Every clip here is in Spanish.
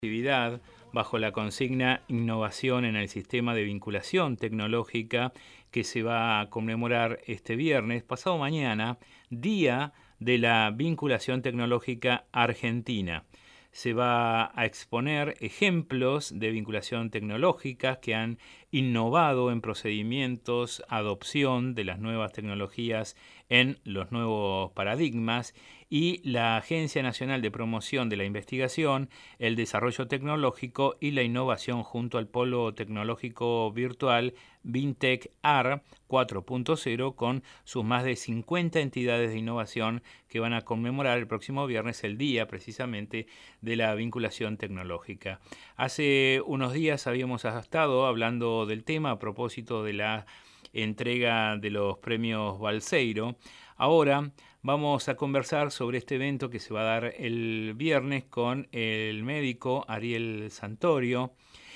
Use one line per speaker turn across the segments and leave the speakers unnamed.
actividad bajo la consigna Innovación en el Sistema de Vinculación Tecnológica que se va a conmemorar este viernes, pasado mañana, Día de la Vinculación Tecnológica Argentina. Se va a exponer ejemplos de vinculación tecnológica que han innovado en procedimientos, adopción de las nuevas tecnologías en los nuevos paradigmas, y la Agencia Nacional de Promoción de la Investigación, el Desarrollo Tecnológico y la Innovación junto al Polo Tecnológico Virtual Vintec AR 4.0 con sus más de 50 entidades de innovación que van a conmemorar el próximo viernes el día precisamente de la vinculación tecnológica. Hace unos días habíamos estado hablando del tema a propósito de la entrega de los premios Balseiro. Ahora vamos a conversar sobre este evento que se va a dar el viernes con el médico Ariel Santorio.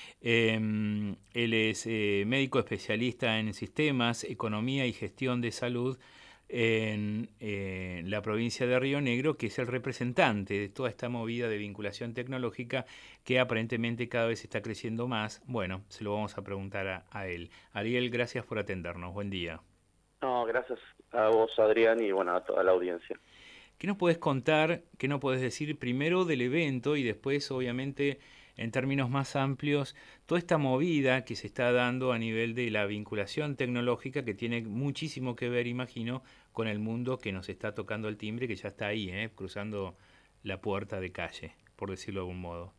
Él es médico especialista en sistemas, economía y gestión de salud en la provincia de Río Negro, que es el representante de toda esta movida de vinculación tecnológica que aparentemente cada vez está creciendo más. Bueno, se lo vamos a preguntar a él. Ariel, gracias por atendernos. Buen día.
No, gracias a vos, Adrián, y bueno, a toda la audiencia.
¿Qué nos podés contar, qué nos podés decir primero del evento y después, obviamente, en términos más amplios, toda esta movida que se está dando a nivel de la vinculación tecnológica que tiene muchísimo que ver, imagino, con el mundo que nos está tocando el timbre, que ya está ahí, cruzando la puerta de calle, por decirlo de algún modo?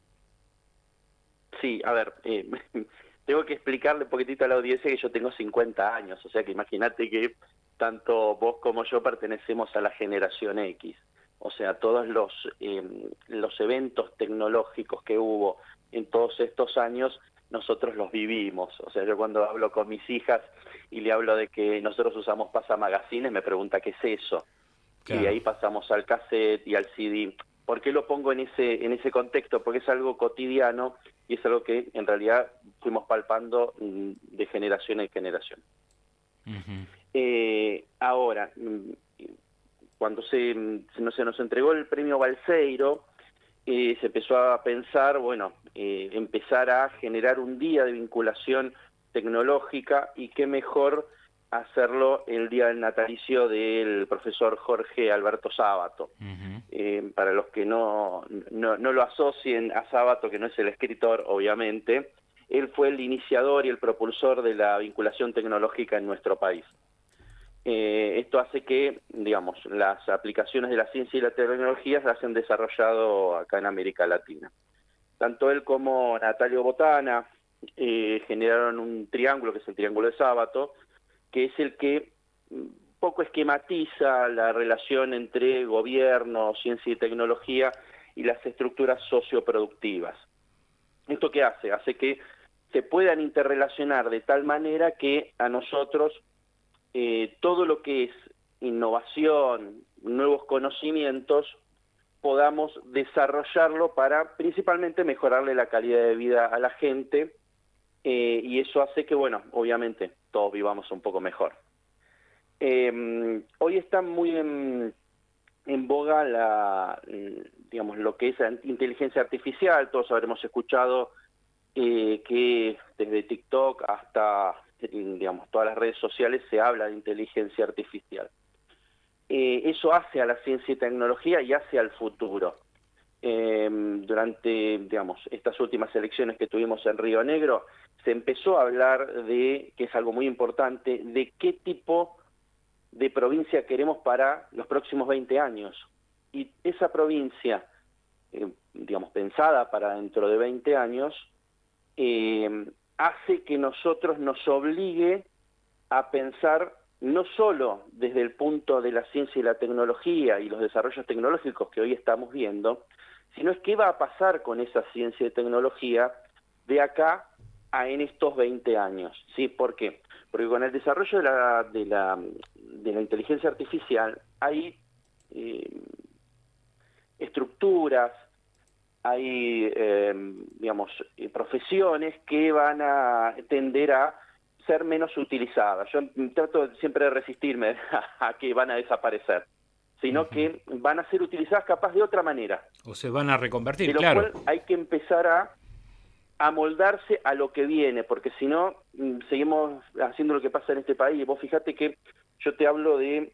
Sí, a ver, tengo que explicarle un poquitito a la audiencia que yo tengo 50 años, o sea que imagínate que tanto vos como yo pertenecemos a la generación X. O sea, todos los eventos tecnológicos que hubo en todos estos años, nosotros los vivimos. O sea, yo cuando hablo con mis hijas y le hablo de que nosotros usamos pasamagazines, me pregunta qué es eso. Y de
Claro.
ahí pasamos al cassette y al CD. ¿Por qué lo pongo en ese contexto? Porque es algo cotidiano y es algo que en realidad fuimos palpando de generación en generación.
Uh-huh.
Ahora, cuando se nos entregó el premio Balseiro, se empezó a pensar, bueno, empezar a generar un día de vinculación tecnológica, y qué mejor hacerlo el día del natalicio del profesor Jorge Alberto Sábato.
Uh-huh.
Para los que no lo asocien a Sábato, que no es el escritor, obviamente, él fue el iniciador y el propulsor de la vinculación tecnológica en nuestro país. Esto hace que, digamos, las aplicaciones de la ciencia y la tecnología se hayan desarrollado acá en América Latina. Tanto él como Natalio Botana generaron un triángulo, que es el Triángulo de Sábato, que es el que poco esquematiza la relación entre gobierno, ciencia y tecnología y las estructuras socioproductivas. ¿Esto qué hace? Hace que se puedan interrelacionar de tal manera que a nosotros todo lo que es innovación, nuevos conocimientos, podamos desarrollarlo para principalmente mejorarle la calidad de vida a la gente, y eso hace que, bueno, obviamente todos vivamos un poco mejor. Hoy está muy en boga digamos, lo que es la inteligencia artificial. Todos habremos escuchado que desde TikTok hasta, digamos, todas las redes sociales se habla de inteligencia artificial. Eso hace a la ciencia y tecnología y hace al futuro. Durante, digamos, estas últimas elecciones que tuvimos en Río Negro, se empezó a hablar de, que es algo muy importante, de qué tipo de provincia queremos para los próximos 20 años. Y esa provincia, digamos, pensada para dentro de 20 años, hace que nosotros nos obligue a pensar no solo desde el punto de la ciencia y la tecnología y los desarrollos tecnológicos que hoy estamos viendo, sino es qué va a pasar con esa ciencia y tecnología de acá a en estos 20 años. ¿Sí? ¿Por qué? Porque con el desarrollo de la inteligencia artificial hay estructuras, hay, digamos, profesiones que van a tender a ser menos utilizadas. Yo trato siempre de resistirme a que van a desaparecer. sino que van a ser utilizadas capaz de otra manera.
O se van a reconvertir,
de lo
claro.
cual hay que empezar a moldarse a lo que viene, porque si no, seguimos haciendo lo que pasa en este país. Vos fíjate que yo te hablo de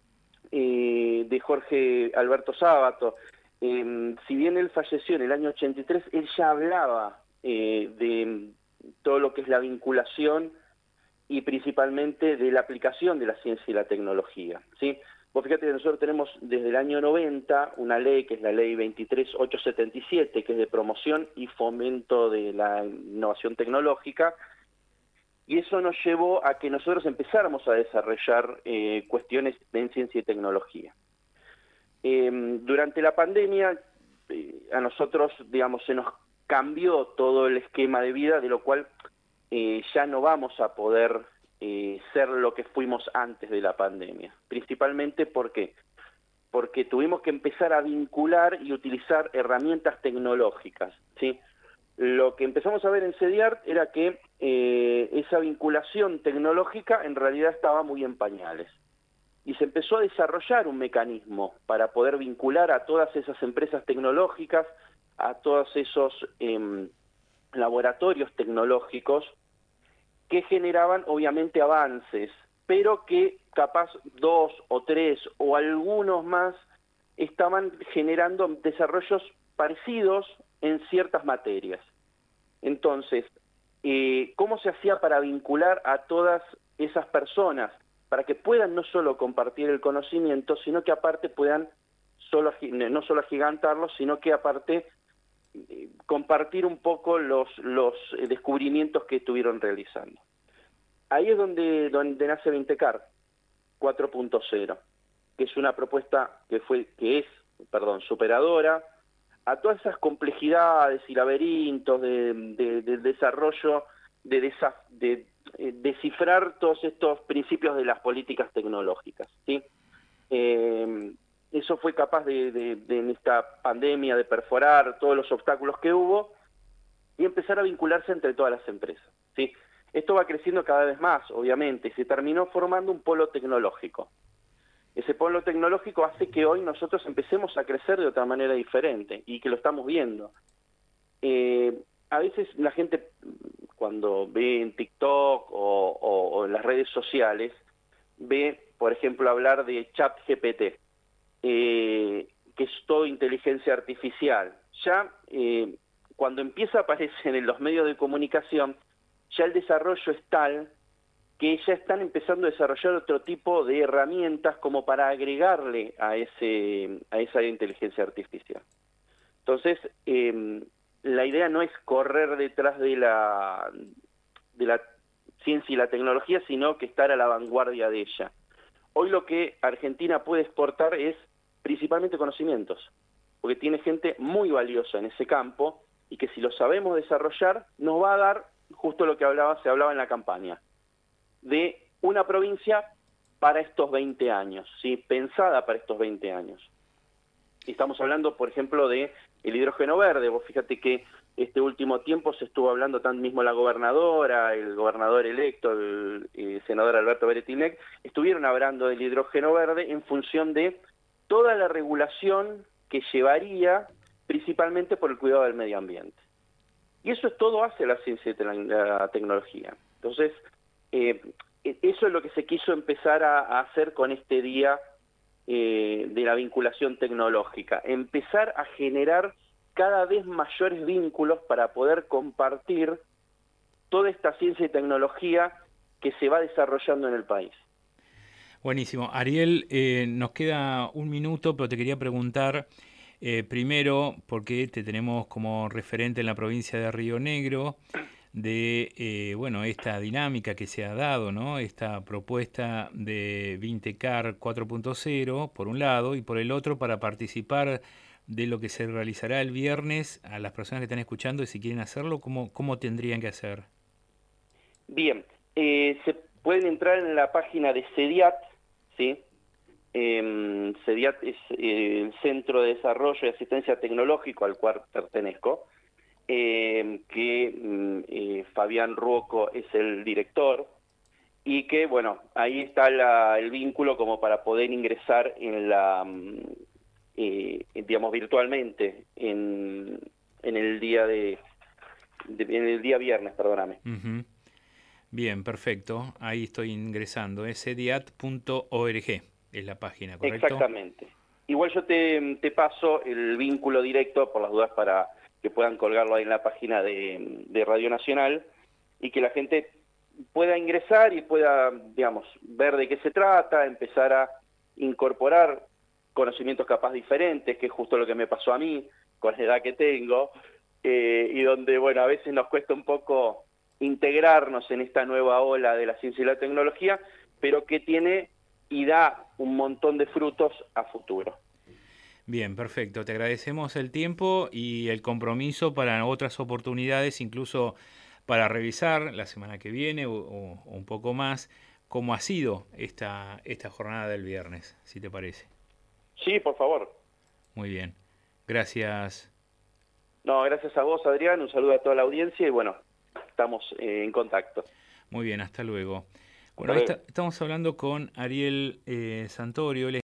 Jorge Alberto Sábato. Si bien él falleció en el año 83, él ya hablaba de todo lo que es la vinculación y principalmente de la aplicación de la ciencia y la tecnología, ¿sí? Vos fíjate que nosotros tenemos desde el año 90 una ley, que es la ley 23877, que es de promoción y fomento de la innovación tecnológica, y eso nos llevó a que nosotros empezáramos a desarrollar cuestiones en ciencia y tecnología. Durante la pandemia, a nosotros, digamos, se nos cambió todo el esquema de vida, de lo cual ya no vamos a poder ser lo que fuimos antes de la pandemia. Principalmente porque tuvimos que empezar a vincular y utilizar herramientas tecnológicas, ¿sí? Lo que empezamos a ver en CEDIART era que esa vinculación tecnológica en realidad estaba muy en pañales. Y se empezó a desarrollar un mecanismo para poder vincular a todas esas empresas tecnológicas, a todos esos laboratorios tecnológicos que generaban obviamente avances, pero que capaz 2 o 3 o algunos más estaban generando desarrollos parecidos en ciertas materias. Entonces, ¿cómo se hacía para vincular a todas esas personas? Para que puedan no solo compartir el conocimiento, sino que aparte puedan no solo agigantarlo, sino que aparte compartir un poco los descubrimientos que estuvieron realizando. Ahí es donde nace Vintecar 4.0, que es una propuesta que es superadora a todas esas complejidades y laberintos de desarrollo, de descifrar todos estos principios de las políticas tecnológicas, ¿sí? Eso fue capaz en esta pandemia de perforar todos los obstáculos que hubo y empezar a vincularse entre todas las empresas, ¿sí? Esto va creciendo cada vez más, obviamente, y se terminó formando un polo tecnológico. Ese polo tecnológico hace que hoy nosotros empecemos a crecer de otra manera diferente y que lo estamos viendo. A veces la gente, cuando ve en TikTok o en las redes sociales, ve, por ejemplo, hablar de ChatGPT, que es todo inteligencia artificial. Ya cuando empieza a aparecer en los medios de comunicación, ya el desarrollo es tal que ya están empezando a desarrollar otro tipo de herramientas como para agregarle a esa inteligencia artificial. Entonces, la idea no es correr detrás de la ciencia y la tecnología, sino que estar a la vanguardia de ella. Hoy lo que Argentina puede exportar es principalmente conocimientos, porque tiene gente muy valiosa en ese campo y que si lo sabemos desarrollar nos va a dar justo lo que se hablaba en la campaña, de una provincia para estos 20 años, ¿sí? Pensada para estos 20 años. Y estamos hablando, por ejemplo, de el hidrógeno verde. Vos fíjate que este último tiempo se estuvo hablando tan mismo la gobernadora, el gobernador electo, el senador Alberto Beretilnec, estuvieron hablando del hidrógeno verde en función de toda la regulación que llevaría principalmente por el cuidado del medio ambiente. Y eso es todo hace la ciencia y la tecnología. Entonces, eso es lo que se quiso empezar a hacer con este día de la vinculación tecnológica. Empezar a generar cada vez mayores vínculos para poder compartir toda esta ciencia y tecnología que se va desarrollando en el país.
Buenísimo. Ariel, nos queda un minuto, pero te quería preguntar primero, porque te tenemos como referente en la provincia de Río Negro, de esta dinámica que se ha dado, ¿no? Esta propuesta de Vintecar 4.0, por un lado, y por el otro, para participar de lo que se realizará el viernes, a las personas que están escuchando, y si quieren hacerlo, ¿cómo tendrían que hacer?
Bien, se pueden entrar en la página de CEDIAT, ¿sí? CEDIAT es el Centro de Desarrollo y Asistencia Tecnológico al cual pertenezco, que Fabián Ruoco es el director, y que, bueno, ahí está el vínculo como para poder ingresar en digamos, virtualmente en el día en el día viernes, perdóname.
Ujú. Bien, perfecto. Ahí estoy ingresando. Cdiat.org es la página, ¿correcto?
Exactamente. Igual yo te paso el vínculo directo, por las dudas, para que puedan colgarlo ahí en la página de Radio Nacional y que la gente pueda ingresar y pueda, digamos, ver de qué se trata, empezar a incorporar conocimientos capaz diferentes, que es justo lo que me pasó a mí, con la edad que tengo, y donde, bueno, a veces nos cuesta un poco integrarnos en esta nueva ola de la ciencia y la tecnología, pero que tiene y da un montón de frutos a futuro.
Bien, perfecto. Te agradecemos el tiempo y el compromiso para otras oportunidades, incluso para revisar la semana que viene o un poco más cómo ha sido esta jornada del viernes, si te parece.
Sí, por favor.
Muy bien. Gracias.
No, gracias a vos, Adrián, un saludo a toda la audiencia y bueno, estamos en contacto.
Muy bien, hasta luego.
Hasta
Bueno,
luego.
estamos hablando con Ariel Santorio.